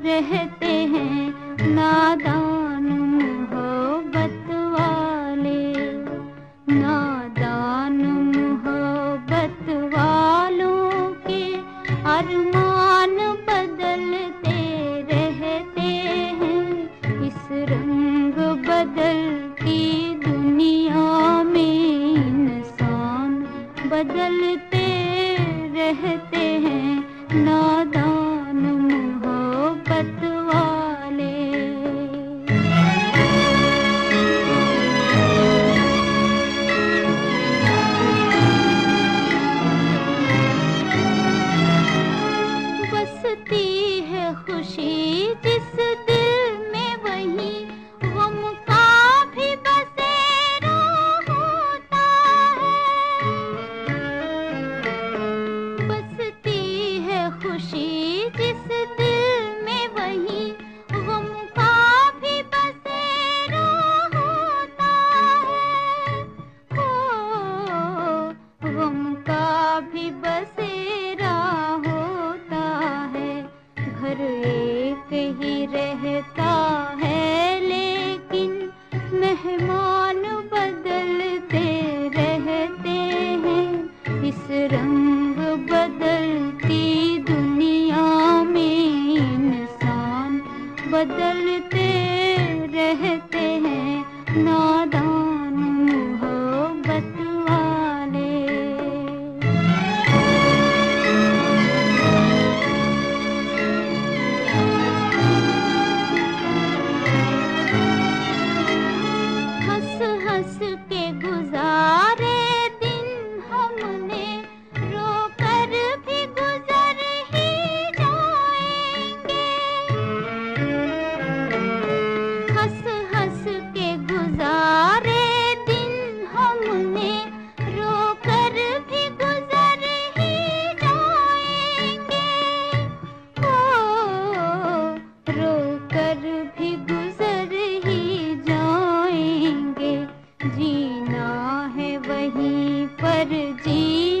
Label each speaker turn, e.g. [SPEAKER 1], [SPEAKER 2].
[SPEAKER 1] रहते हैं नादान मोहब्बत वाले। नादान मोहब्बत वालों के अरमान बदलते रहते हैं। इस रंग बदलती दुनिया में इंसान बदलते रहते हैं नादान मोहब्बत वाले। बसती है खुशी जिस दिल में वही गम का भी बसेरा होता है। बसती है खुशी जिस दिल में वही गम का भी बसेरा होता है। हो गम का भी बसेरा होता है। घर एक ही रहता है लेकिन मेहमान बदलते रहते हैं। इस रंग बदलती दुनिया में इंसान बदलते रहते हैं नादान मोहब्बत वाले। हंस हंस के गुजारे दिन हमने, रोकर भी गुजर ही जाएंगे। हंस हंस के गुजारे दिन हमने, रोकर भी गुजर ही जाएंगे। ओ रोकर भी गुजर ही जाएंगे। जीना है वहीं पर जी